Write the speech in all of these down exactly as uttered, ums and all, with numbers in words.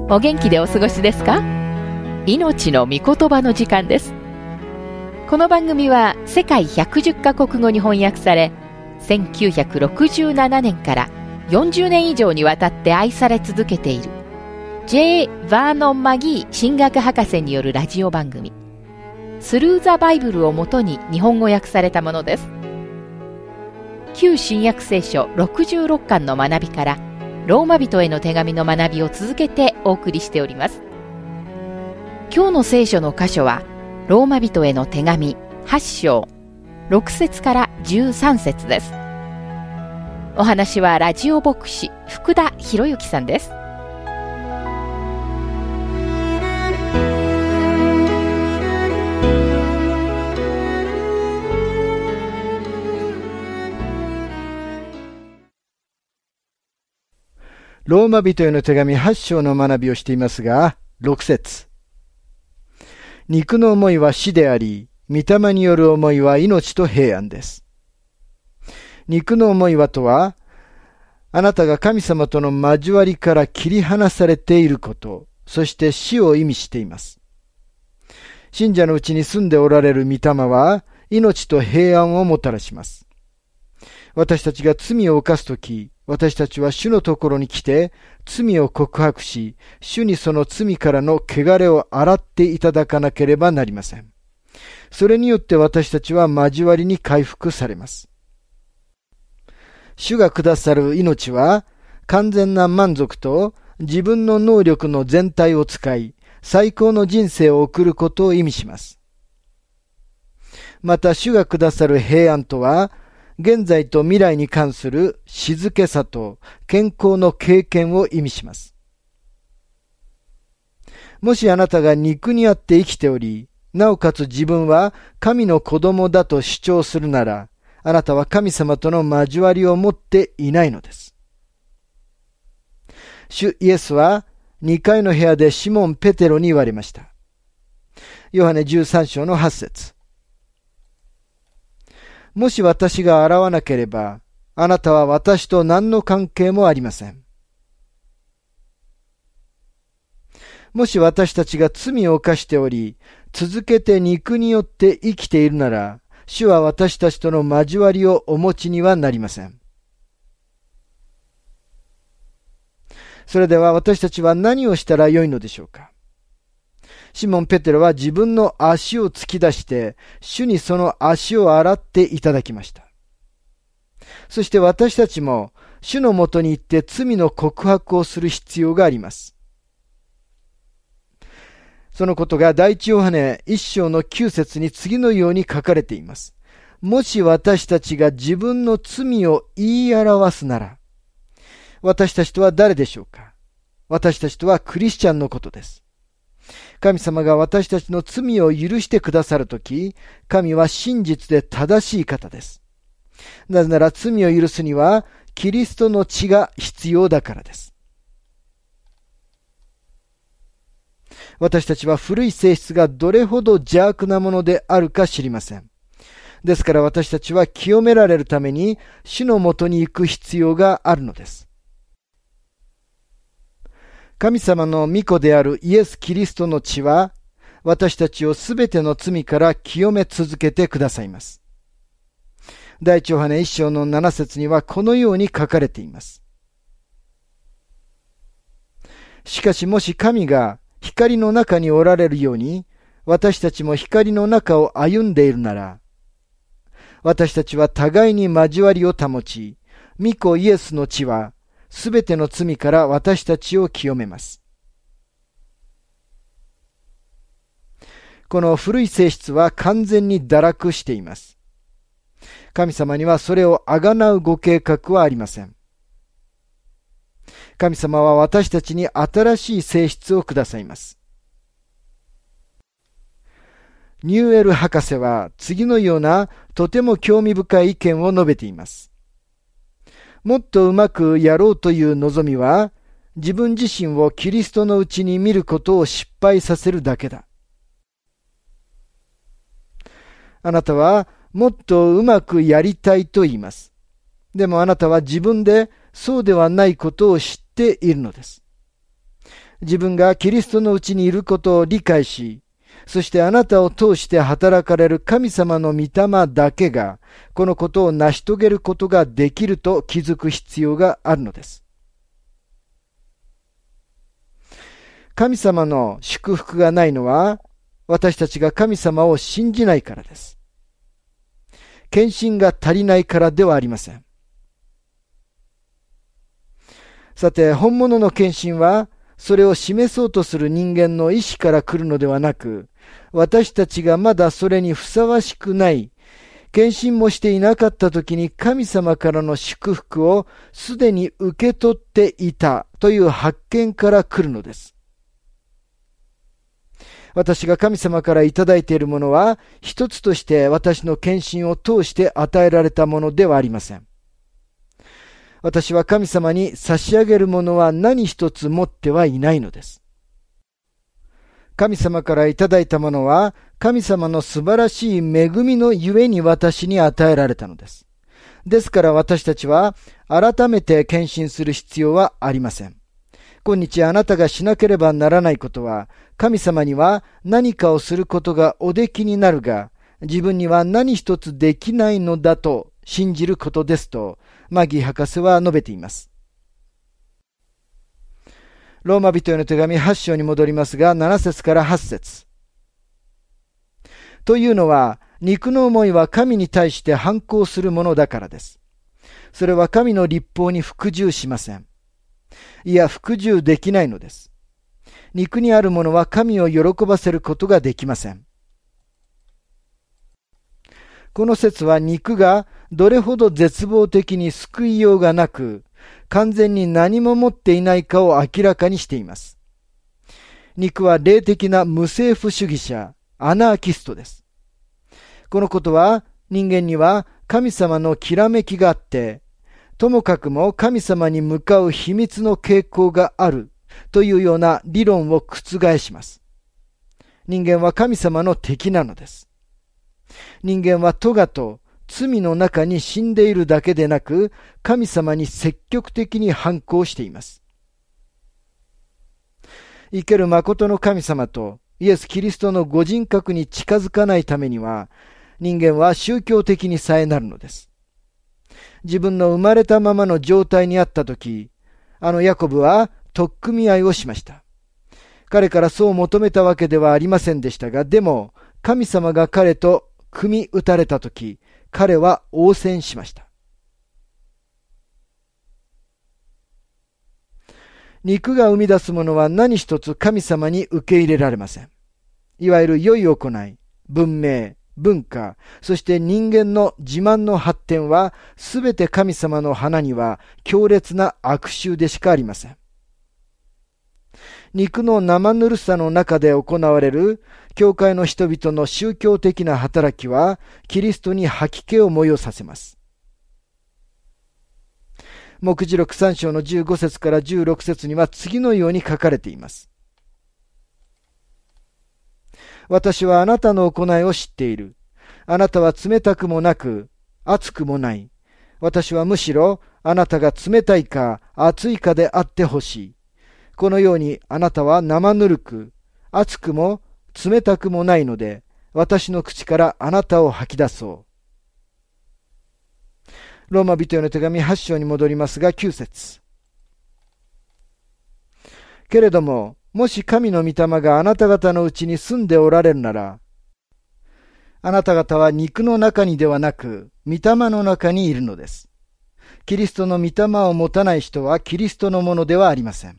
お元気でお過ごしですか？命の御言葉の時間です。この番組は世界ひゃくじゅっカ国語に翻訳され、せんきゅうひゃくろくじゅうななねんからよんじゅうねん以上にわたって愛され続けている J. バーノン・マギー神学博士によるラジオ番組、スルー・ザ・バイブルをもとに日本語訳されたものです。旧新約聖書ろくじゅうろっかんの学びからローマ人への手紙の学びを続けてお送りしております。今日の聖書の箇所はローマ人への手紙はち章ろく節からじゅうさん節です。お話はラジオ牧師福田博之さんです。 ローマ人への手紙はち章の学びをしていますが、ろく節。肉の思いは死であり、御霊による思いは命と平安です。肉の思いはとは、あなたが神様との交わりから切り離されていること、そして死を意味しています。信者のうちに住んでおられる御霊は、命と平安をもたらします。私たちが罪を犯すとき、私たちは主のところに来て、罪を告白し、主にその罪からの汚れを洗っていただかなければなりません。それによって私たちは交わりに回復されます。主がくださる命は、完全な満足と自分の能力の全体を使い、最高の人生を送ることを意味します。また主がくださる平安とは、現在と未来に関する静けさと健康の経験を意味します。もしあなたが肉にあって生きており、なおかつ自分は神の子供だと主張するなら、あなたは神様との交わりを持っていないのです。主イエスはにかいの部屋でシモン・ペテロに言われました。ヨハネじゅうさん章のはち節。もし私が洗わなければ、あなたは私と何の関係もありません。もし私たちが罪を犯しており、続けて肉によって生きているなら、主は私たちとの交わりをお持ちにはなりません。それでは私たちは何をしたらよいのでしょうか。シモン・ペテロは自分の足を突き出して、主にその足を洗っていただきました。そして私たちも、主のもとに行って罪の告白をする必要があります。そのことが第一ヨハネ一章のきゅう節に次のように書かれています。もし私たちが自分の罪を言い表すなら、私たちとは誰でしょうか。私たちとはクリスチャンのことです。神様が私たちの罪を許してくださるとき、神は真実で正しい方です。なぜなら罪を許すには、キリストの血が必要だからです。私たちは古い性質がどれほど邪悪なものであるか知りません。ですから私たちは清められるために、主のもとに行く必要があるのです。神様の御子であるイエス・キリストの血は、私たちをすべての罪から清め続けてくださいます。第一ヨハネ一章の七節にはこのように書かれています。しかしもし神が光の中におられるように、私たちも光の中を歩んでいるなら、私たちは互いに交わりを保ち、御子イエスの血は、すべての罪から私たちを清めます。この古い性質は完全に堕落しています。神様にはそれをあがなうご計画はありません。神様は私たちに新しい性質をくださいます。ニューエル博士は次のようなとても興味深い意見を述べています。もっとうまくやろうという望みは、自分自身をキリストのうちに見ることを失敗させるだけだ。あなたはもっとうまくやりたいと言います。でもあなたは自分でそうではないことを知っているのです。 自分がキリストのうちにいることを理解し、そしてあなたを通して働かれる神様の御霊だけが、このことを成し遂げることができると気づく必要があるのです。神様の祝福がないのは、私たちが神様を信じないからです。献身が足りないからではありません。さて、本物の献身は、それを示そうとする人間の意志から来るのではなく、私たちがまだそれにふさわしくない、献身もしていなかった時に神様からの祝福をすでに受け取っていたという発見から来るのです。私が神様からいただいているものは、一つとして私の献身を通して与えられたものではありません。私は神様に差し上げるものは何一つ持ってはいないのです。神様からいただいたものは、神様の素晴らしい恵みのゆえに私に与えられたのです。ですから私たちは改めて献身する必要はありません。今日あなたがしなければならないことは、神様には何かをすることがおできになるが、自分には何一つできないのだと信じることですと、マギー博士は述べています。ローマ人への手紙はち章に戻りますが、なな節からはち節。というのは、肉の思いは神に対して反抗するものだからです。それは神の律法に服従しません。いや、服従できないのです。肉にあるものは神を喜ばせることができません。この説は肉がどれほど絶望的に救いようがなく、完全に何も持っていないかを明らかにしています。肉は霊的な無政府主義者、アナーキストです。このことは人間には神様のきらめきがあって、ともかくも神様に向かう秘密の傾向があるというような理論を覆します。人間は神様の敵なのです。人間は咎と罪の中に死んでいるだけでなく、神様に積極的に反抗しています。生ける誠の神様とイエス・キリストのご人格に近づかないためには、人間は宗教的にさえなるのです。自分の生まれたままの状態にあったとき、あのヤコブは取っ組み合いをしました。彼からそう求めたわけではありませんでしたが、でも神様が彼と組み打たれたとき、彼は応戦しました。肉が生み出すものは何一つ神様に受け入れられません。いわゆる良い行い、文明、文化、そして人間の自慢の発展は、すべて神様の花には強烈な悪臭でしかありません。肉の生ぬるさの中で行われる教会の人々の宗教的な働きは、キリストに吐き気を催させます。黙示録さん章のじゅうご節からじゅうろく節には次のように書かれています。私はあなたの行いを知っている。あなたは冷たくもなく、熱くもない。私はむしろあなたが冷たいか熱いかであってほしい。このようにあなたは生ぬるく、熱くも冷たくもないので、私の口からあなたを吐き出そう。ローマ人への手紙はち章に戻りますが、きゅう節。けれども、もし神の御霊があなた方のうちに住んでおられるなら、あなた方は肉の中にではなく、御霊の中にいるのです。キリストの御霊を持たない人はキリストのものではありません。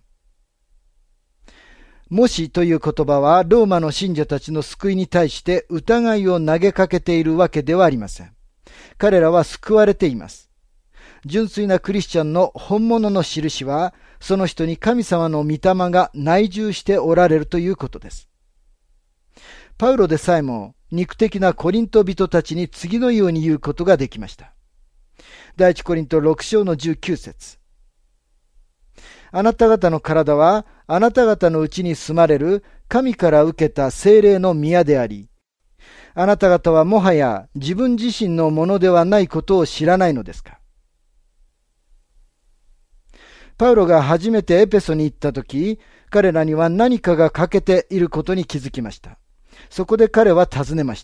もしという言葉はローマの信者たちの救いに対して疑いを投げかけているわけではありません。彼らは救われています。純粋なクリスチャンの本物の印は、その人に神様の御霊が内住しておられるということです。パウロでさえも肉的なコリント人たちに次のように言うことができました。第一コリントろく章のじゅうきゅう節。あなた方の体はあなた方のうちに住まれる神から受けた聖霊の宮であり、あなた方はもはや自分自身のものではないことを知らないのですか。パウロが初めてエペソに行ったとき、 彼らには何かが欠けていることに気づきました。そこで彼は尋ねました。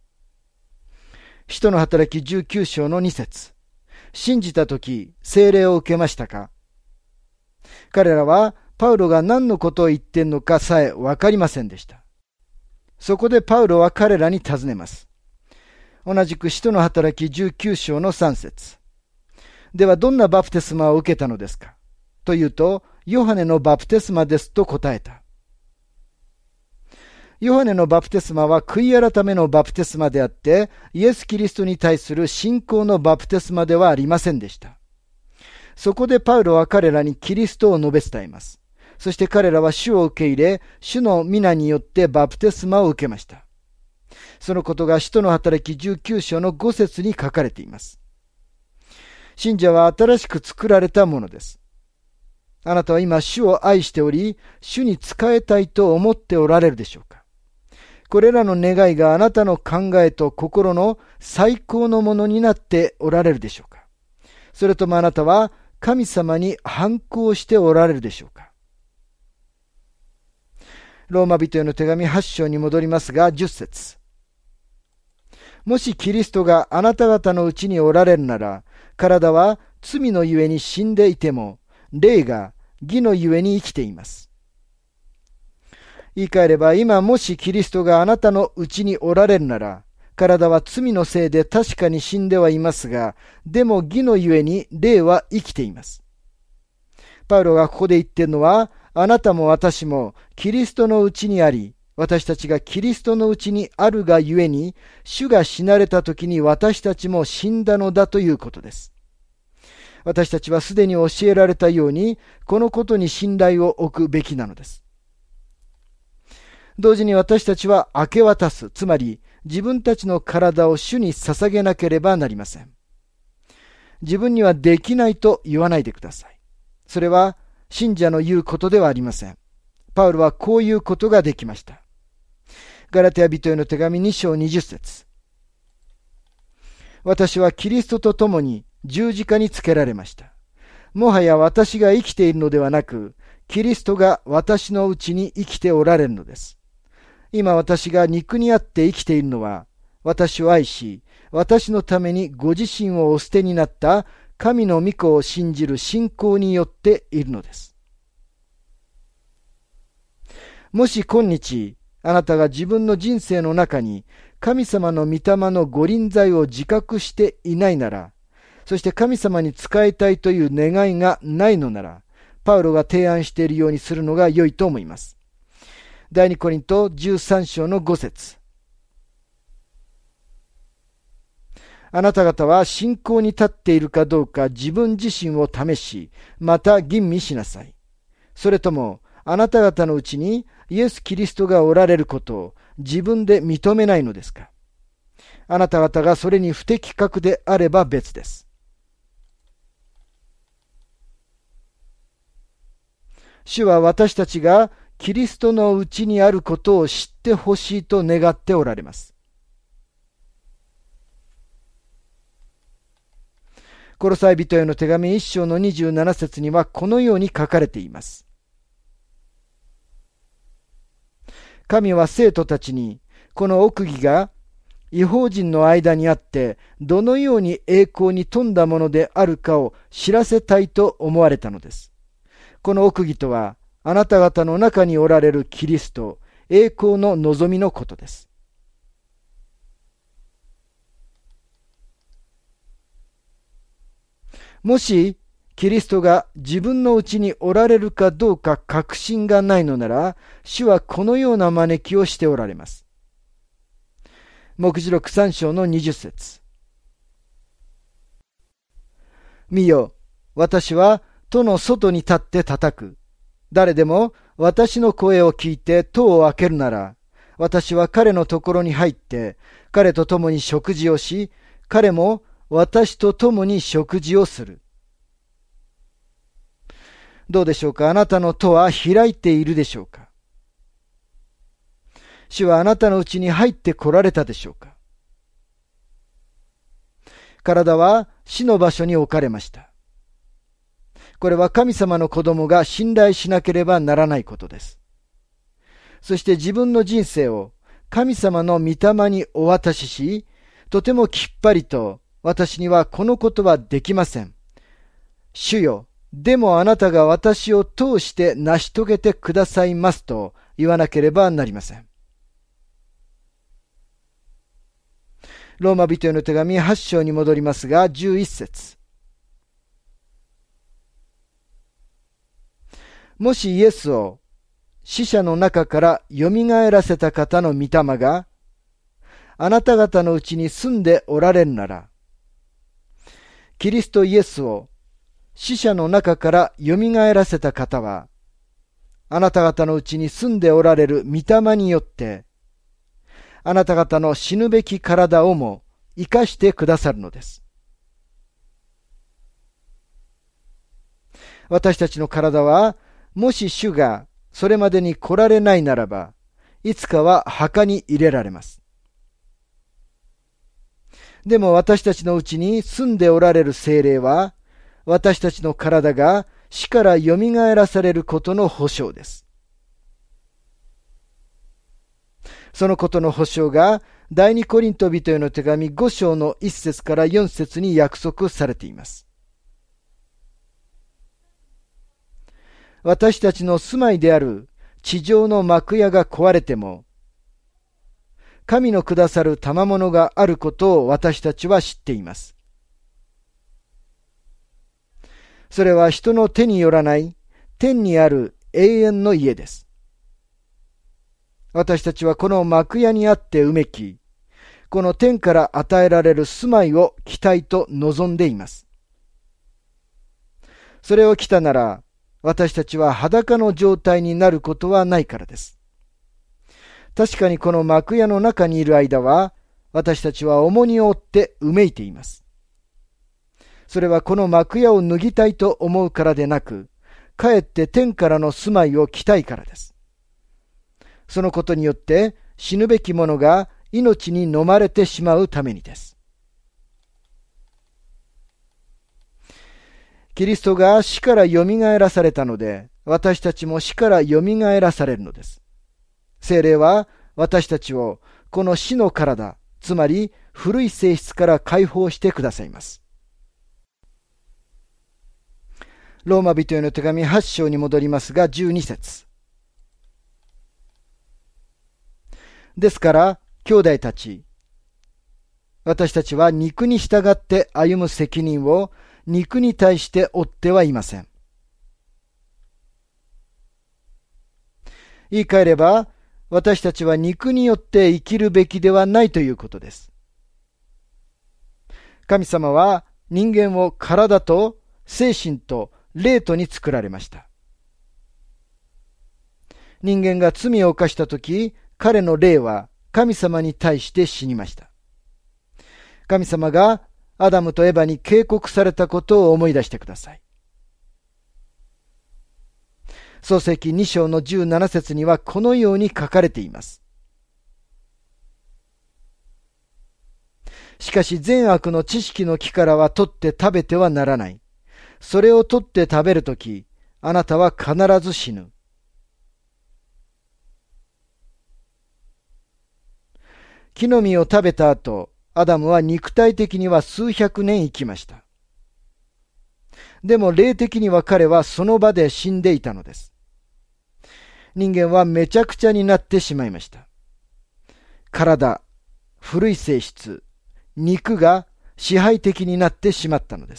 使徒の働きじゅうきゅう章のに節。信じたとき、聖霊を受けましたか？彼らはパウロが何のことを言ってんのかさえわかりませんでした。そこでパウロは彼らに尋ねます。同じく使徒の働きじゅうきゅう章のさん節。ではどんなバプテスマを受けたのですか？というと、ヨハネのバプテスマですと答えた。ヨハネのバプテスマは悔い改めのバプテスマであって、イエス・キリストに対する信仰のバプテスマではありませんでした。そこでパウロは彼らにキリストを述べ伝えます。そして彼らは主を受け入れ、主の皆によってバプテスマを受けました。そのことが使徒の働きじゅうきゅう章のご節に書かれています。信者は新しく作られたものです。あなたは今主を愛しており、主に仕えたいと思っておられるでしょうか？これらの願いがあなたの考えと心の最高のものになっておられるでしょうか？それともあなたは神様に反抗しておられるでしょうか？ローマ人への手紙はち章に戻りますが、じゅっ節。もしキリストがあなた方のうちにおられるなら、体は罪のゆえに死んでいても、霊が義のゆえに生きています。言い換えれば、今もしキリストがあなたのうちにおられるなら、体は罪のせいで確かに死んではいますが、でも義のゆえに霊は生きています。パウロがここで言っているのは、あなたも私もキリストのうちにあり、私たちがキリストのうちにあるがゆえに、主が死なれた時に私たちも死んだのだということです。私たちはすでに教えられたように、このことに信頼を置くべきなのです。同時に私たちは明け渡す、つまり自分たちの体を主に捧げなければなりません。自分にはできないと言わないでください。それは信者の言うことではありません。パウロはこういうことができました。ガラテヤ人への手紙に章にじゅっ節。私はキリストと共に十字架につけられました。もはや私が生きているのではなく、キリストが私のうちに生きておられるのです。今私が肉にあって生きているのは、私を愛し、私のためにご自身をお捨てになった神の御子を信じる信仰によっているのです。もし今日、あなたが自分の人生の中に神様の御霊のご臨在を自覚していないなら、そして神様に仕えたいという願いがないのなら、パウロが提案しているようにするのが良いと思います。第二コリントじゅうさん章のご節。あなた方は信仰に立っているかどうか自分自身を試し、また吟味しなさい。それとも、あなた方のうちにイエス・キリストがおられることを自分で認めないのですか？あなた方がそれに不適格であれば別です。主は私たちがキリストのうちにあることを知ってほしいと願っておられます。コロサイ人への手紙いっ章のにじゅうなな節にはこのように書かれています。神は生徒たちにこの奥義が異邦人の間にあってどのように栄光に富んだものであるかを知らせたいと思われたのです。この奥義とはあなた方の中におられるキリスト、栄光の望みのことです。もしキリストが自分のうちにおられるかどうか確信がないのなら、主はこのような招きをしておられます。黙示録さん章のにじゅっ節。見よ、私は戸の外に立って叩く。誰でも私の声を聞いて戸を開けるなら、私は彼のところに入って、彼と共に食事をし、彼も私と共に食事をする。どうでしょうか？あなたの戸は開いているでしょうか？主はあなたのうちに入って来られたでしょうか？体は死の場所に置かれました。 これは神様の子供が信頼しなければならないことです。そして自分の人生を神様の御霊にお渡しし、とてもきっぱりと、私にはこのことはできません。主よ、でもあなたが私を通して成し遂げてくださいますと言わなければなりません。ローマ人への手紙はち章に戻りますが、じゅういっ節。もしイエスを死者の中からよみがえらせた方の御霊があなた方のうちに住んでおられるなら、キリストイエスを死者の中からよみがえらせた方は、あなた方のうちに住んでおられる御霊によって、あなた方の死ぬべき体をも生かしてくださるのです。私たちの体は、もし主がそれまでに来られないならば、いつかは墓に入れられます。でも私たちのうちに住んでおられる聖霊は、私たちの体が死からよみがえらされることの保証です。そのことの保証が、第二コリント人への手紙ご章のいっ節からよん節に約束されています。私たちの住まいである地上の幕屋が壊れても、神のくださる賜物があることを私たちは知っています。それは人の手によらない天にある永遠の家です。私たちはこの幕屋にあってうめき、この天から与えられる住まいを期待と望んでいます。それを来たなら、私たちは裸の状態になることはないからです。確かにこの幕屋の中にいる間は、私たちは重荷を負ってうめいています。それはこの幕屋を脱ぎたいと思うからでなく、かえって天からの住まいを着たいからです。そのことによって死ぬべき者が命に飲まれてしまうためにです。キリストが死からよみがえらされたので、私たちも死からよみがえらされるのです。聖霊は私たちをこの死の体、つまり古い性質から解放してくださいます。ローマ人への手紙はち章に戻りますが、じゅうに節。ですから、兄弟たち、私たちは肉に従って歩む責任を肉に対して負ってはいません。言い換えれば、私たちは肉によって生きるべきではないということです。神様は人間を体と精神と霊とに作られました。人間が罪を犯したとき、彼の霊は神様に対して死にました。神様がアダムとエバに警告されたことを思い出してください。創世記に章のじゅうなな節にはこのように書かれています。しかし善悪の知識の木からは取って食べてはならない。それを取って食べるとき、あなたは必ず死ぬ。木の実を食べた後、アダムは肉体的には数百年生きました。でも霊的には彼はその場で死んでいたのです。人間はめちゃくちゃになってしまいました。体、古い性質、肉が支配的になってしまったのです。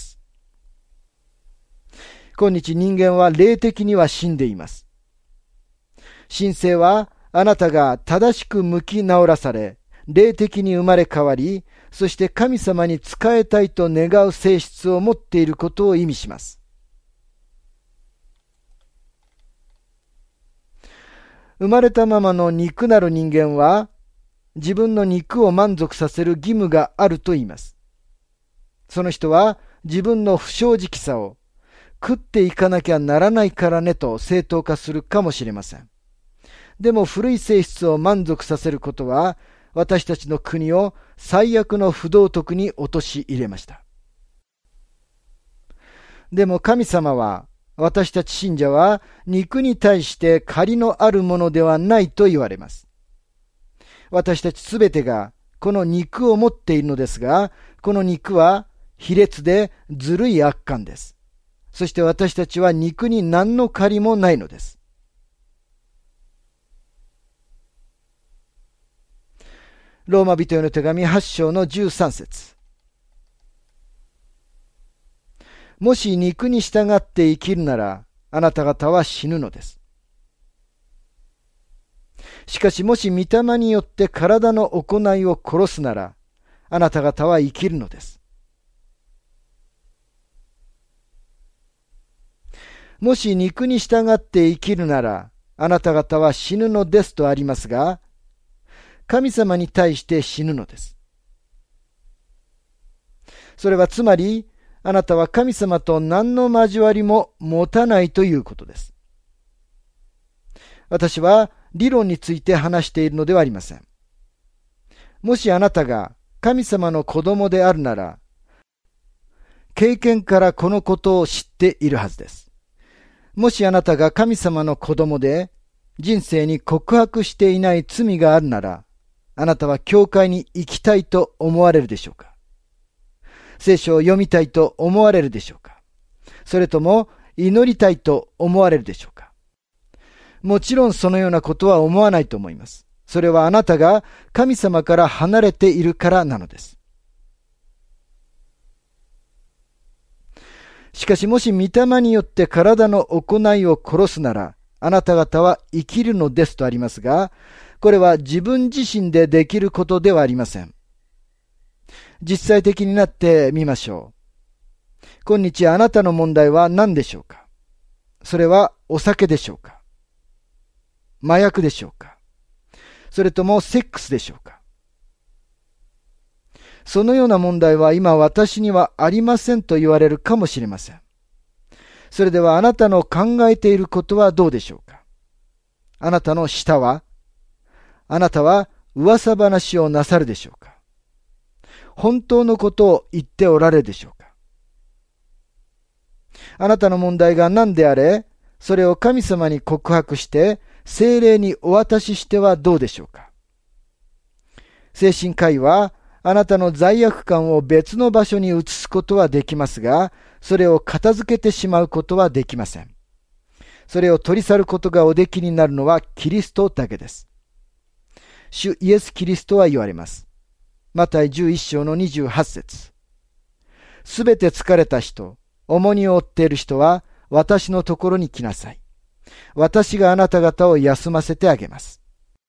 今日人間は霊的には死んでいます。神聖はあなたが正しく向き直らされ、霊的に生まれ変わり、そして神様に仕えたいと願う性質を持っていることを意味します。生まれたままの肉なる人間は、自分の肉を満足させる義務があると言います。その人は自分の不正直さを食っていかなきゃならないからねと正当化するかもしれません。でも古い性質を満足させることは、私たちの国を最悪の不道徳に陥れました。でも神様は私たち信者は肉に対して借りのあるものではないと言われます。私たちすべてがこの肉を持っているのですが、この肉は卑劣でずるい悪漢です。そして私たちは肉に何の借りもないのです。ローマ人への手紙はち章のじゅうさん節。もし肉に従って生きるなら、あなた方は死ぬのです。しかしもし御霊によって体の行いを殺すなら、あなた方は生きるのです。もし肉に従って生きるなら、あなた方は死ぬのですとありますが、神様に対して死ぬのです。それはつまり、あなたは神様と何の交わりも持たないということです。私は理論について話しているのではありません。もしあなたが神様の子供であるなら、経験からこのことを知っているはずです。もしあなたが神様の子供で、人生に告白していない罪があるなら、あなたは教会に行きたいと思われるでしょうか？聖書を読みたいと思われるでしょうか？それとも祈りたいと思われるでしょうか？もちろんそのようなことは思わないと思います。それはあなたが神様から離れているからなのです。しかしもし御霊によって体の行いを殺すなら、あなた方は生きるのですとありますが、これは自分自身でできることではありません。実際的になってみましょう。今日あなたの問題は何でしょうか？それはお酒でしょうか？麻薬でしょうか？それともセックスでしょうか？そのような問題は今私にはありませんと言われるかもしれません。それではあなたの考えていることはどうでしょうか？あなたの舌は？あなたは噂話をなさるでしょうか？本当のことを言っておられるでしょうか？あなたの問題が何であれ、それを神様に告白して聖霊にお渡ししてはどうでしょうか？精神科医はあなたの罪悪感を別の場所に移すことはできますが、それを片付けてしまうことはできません。それを取り去ることがおできになるのはキリストだけです。主イエス・キリストは言われます。マタイじゅういち章のにじゅうはち節。すべて疲れた人、重荷を負っている人は私のところに来なさい。私があなた方を休ませてあげます。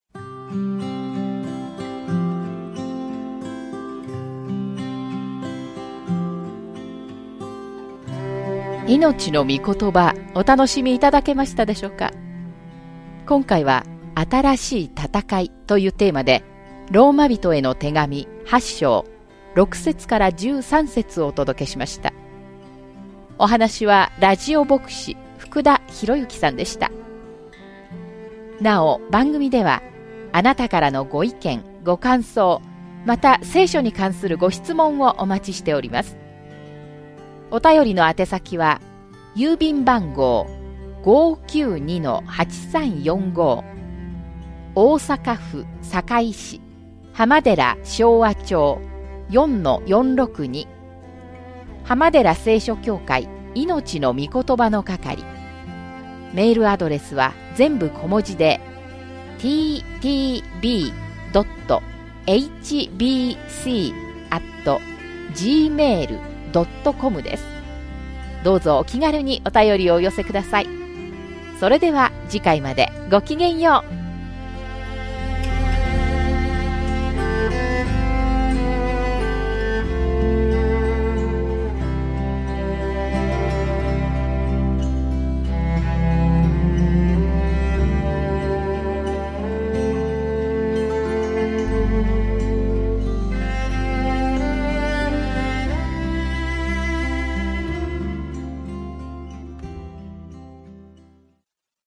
命の御言葉、お楽しみいただけましたでしょうか？今回は新しい戦いというテーマで、ローマ人への手紙はち章ろく節からじゅうさん節をお届けしました。お話はラジオ牧師福田博之さんでした。なお番組ではあなたからのご意見ご感想、また聖書に関するご質問をお待ちしております。お便りの宛先は郵便番号 ごーきゅうにのはちさんよんご 大阪府堺市浜寺昭和町 よんのよんろくに 浜寺聖書協会命の御言葉の係。メールアドレスは全部小文字で ティーティービードットエイチビーシーアットジーメールドットコム です。どうぞお気軽にお便りをお寄せください。それでは次回までごきげんよう。